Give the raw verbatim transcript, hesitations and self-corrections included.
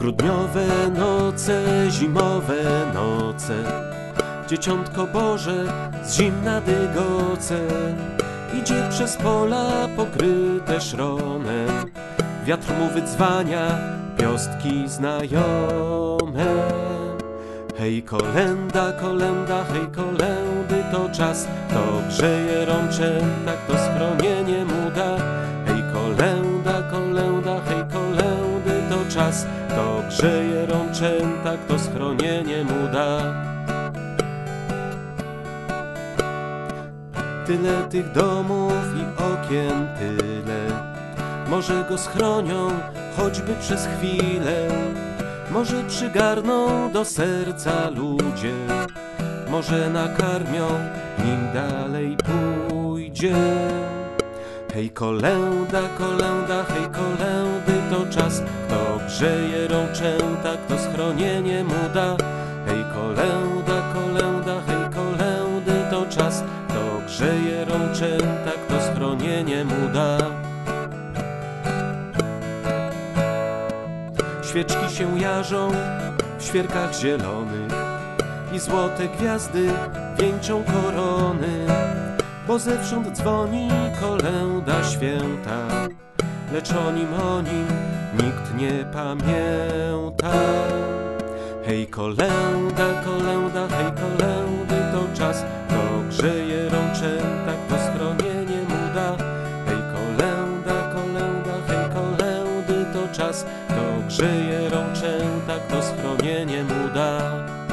Grudniowe noce, zimowe noce, Dzieciątko Boże z zimna dygoce idzie przez pola pokryte szronem. Wiatr mu wydzwania piostki znajome. Hej kolęda, kolęda, hej kolędy, to czas, kto grzeje rączęta, kto schronienie mu da. Hej kolęda, kolęda, hej kolędy, to czas, kto grzeje rączęta, kto schronienie mu da. Tyle tych domów i okien tyle, może go schronią choćby przez chwilę. Może przygarną do serca ludzie, może nakarmią, nim dalej pójdzie. Hej kolęda, kolęda, hej kolędy, to czas, kto grzeje rączęta, kto schronienie mu da. Hej kolęda, kolęda, hej kolędy, to czas, kto grzeje rączęta, kto schronienie mu da. Świeczki się jarzą w świerkach zielonych i złote gwiazdy wieńczą korony, bo zewsząd dzwoni kolęda święta, lecz o nim, o nim nikt nie pamięta. Hej kolęda, kolęda, hej kolędy, to czas, kto grzeje rączęta, kto schronienie mu da. Hej kolęda, kolęda, hej kolędy, to czas, kto grzeje rączęta, kto schronienie mu da.